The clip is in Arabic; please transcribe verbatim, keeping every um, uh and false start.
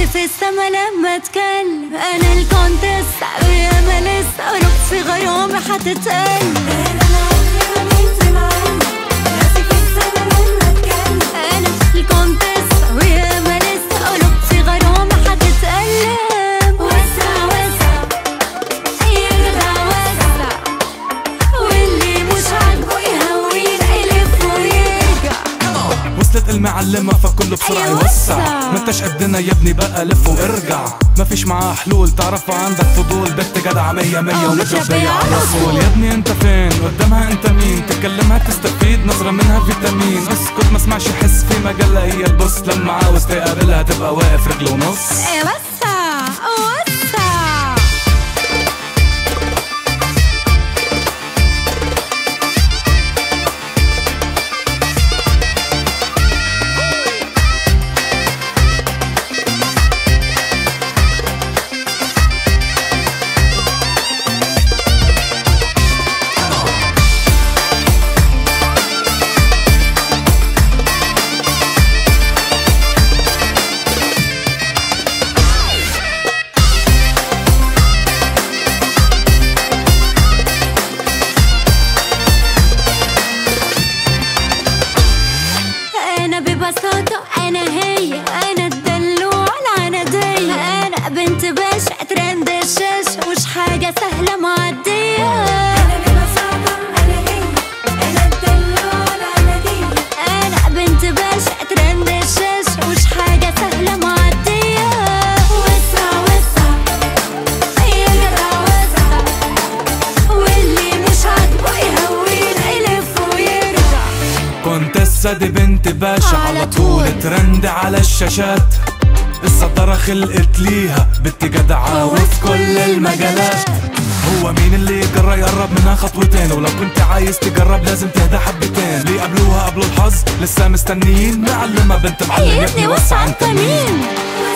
راسي في السما لما اتكلم. انا الكونتيستا وياما لسه رقصي غرامي هتتقل. انا عمري ما بنسى معانا راسي في السما لما اتكلم. انا الكونتيستا وياما لسه رقصي غرامي هتتقلم. وسع وسع يرجع وسع، واللي مش عاجبه يهوينا يلف ويرجع. وصلت المعلمة فكله بسرعة يوسع. ما انتش قدنا يا ابني بقى لف وارجع. ما فيش معاه حلول تعرفوا عندك فضول. بنت جدعة مية مية ومتربية على اصول. يا ابني انت فين قدامها انت مين؟ تكلمها تستفيد نظرة منها فيتامين. اسكت ما اسمعش حس في مجلة هي البص. لما عاوز تقابلها تبقى واقف رجل ونص. وسع وسع. ببساطة أنا هي، أنا الدلوع العنادية. أنا بنت باشا ترند الشاشة، مش حاجة سهلة معدية. أنا ببساطة أنا هي، أنا الدلوع العنادية. أنا بنت باشا ترند الشاشة، مش حاجة سهلة معدية. وسع وسع يرجع وسع، واللي مش عاجبه يهوينا يلف ويرجع. كونتيستا دي بنت باشا على طول ترند على الشاشات. الصدارة خلقت ليها بنت جدعة وفي كل المجالات. هو مين اللي يجرى يقرب منها خطوتين؟ ولو كنت عايز تجرب لازم تهدى حبتين. ليه قبلوها قبلوا الحظ لسه مستنيين؟ معلمة بنت معلم يا ابني وسع انت مين؟